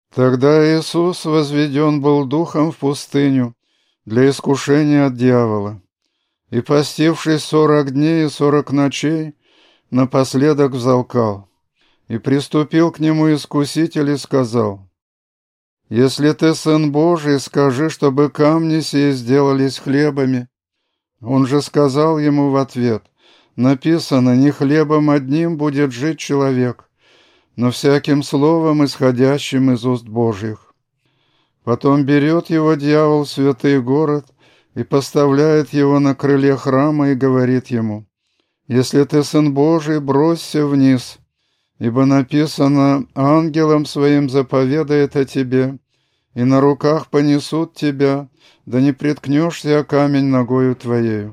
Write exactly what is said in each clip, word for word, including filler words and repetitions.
Тогда Иисус возведен был духом в пустыню для искушения от дьявола, и, постившись сорок дней и сорок ночей, напоследок взалкал. И приступил к нему искуситель и сказал: «Если ты Сын Божий, скажи, чтобы камни сии сделались хлебами». Он же сказал ему в ответ: «Написано, не хлебом одним будет жить человек, но всяким словом, исходящим из уст Божьих». Потом берет его дьявол в святый город и поставляет его на крыле храма и говорит ему: «Если ты Сын Божий, бросься вниз, ибо написано, ангелам своим заповедает о тебе, и на руках понесут тебя, да не приткнешься о камень ногою твоею».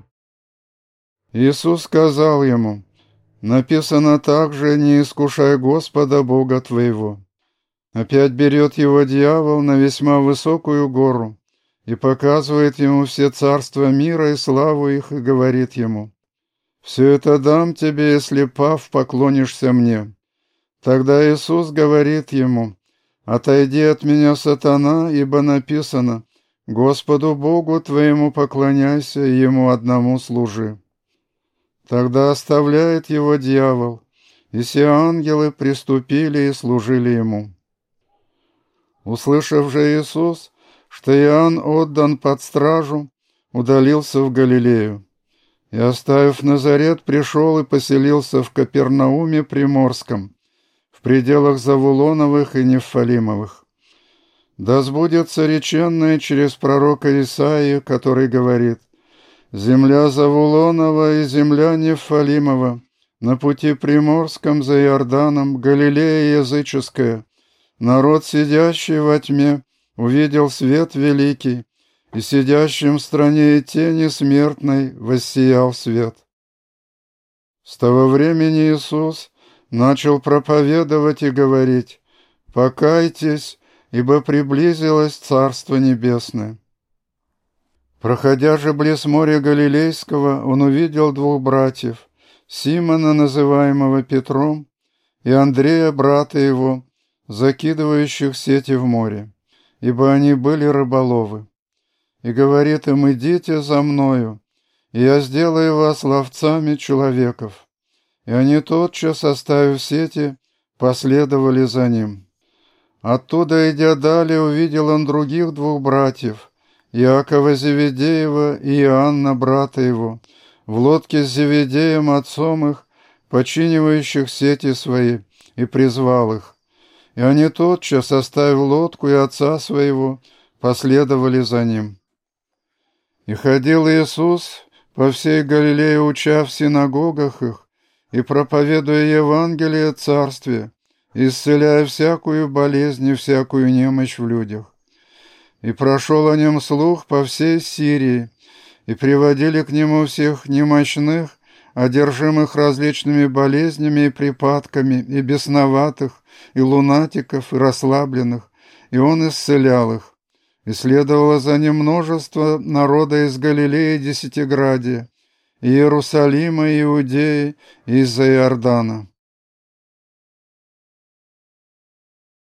Иисус сказал ему: «Написано также, не искушай Господа Бога твоего». Опять берет его дьявол на весьма высокую гору и показывает ему все царства мира и славу их, и говорит ему: «Все это дам тебе, если, пав, поклонишься мне». Тогда Иисус говорит ему: «Отойди от меня, сатана, ибо написано: Господу Богу твоему поклоняйся и Ему одному служи». Тогда оставляет его дьявол, и все ангелы приступили и служили ему. Услышав же Иисус, что Иоанн отдан под стражу, удалился в Галилею, и, оставив Назарет, пришел и поселился в Капернауме Приморском, в пределах Завулоновых и Нефалимовых. Да сбудется реченное через пророка Исаию, который говорит: «Земля Завулонова и земля Нефалимова, на пути Приморском за Иорданом, Галилея языческая, народ, сидящий во тьме, увидел свет великий, и сидящим в стране и тени смертной воссиял свет». С того времени Иисус начал проповедовать и говорить: «Покайтесь, ибо приблизилось Царство Небесное». Проходя же близ моря Галилейского, он увидел двух братьев, Симона, называемого Петром, и Андрея, брата его, закидывающих сети в море, ибо они были рыболовы. И говорит им: «Идите за мною, и я сделаю вас ловцами человеков». И они, тотчас оставив сети, последовали за ним. Оттуда, идя далее, увидел он других двух братьев, Иакова Зеведеева и Иоанна, брата его, в лодке с Зеведеем, отцом их, починивающих сети свои, и призвал их. И они, тотчас оставив лодку и отца своего, последовали за ним. И ходил Иисус по всей Галилее, уча в синагогах их, и проповедуя Евангелие Царствия, исцеляя всякую болезнь и всякую немощь в людях. И прошел о нем слух по всей Сирии, и приводили к нему всех немощных, одержимых различными болезнями и припадками, и бесноватых, и лунатиков, и расслабленных, и он исцелял их. И следовало за ним множество народа из Галилеи и Десятиградия, и Иерусалима, и Иудеи, и из-за Иордана.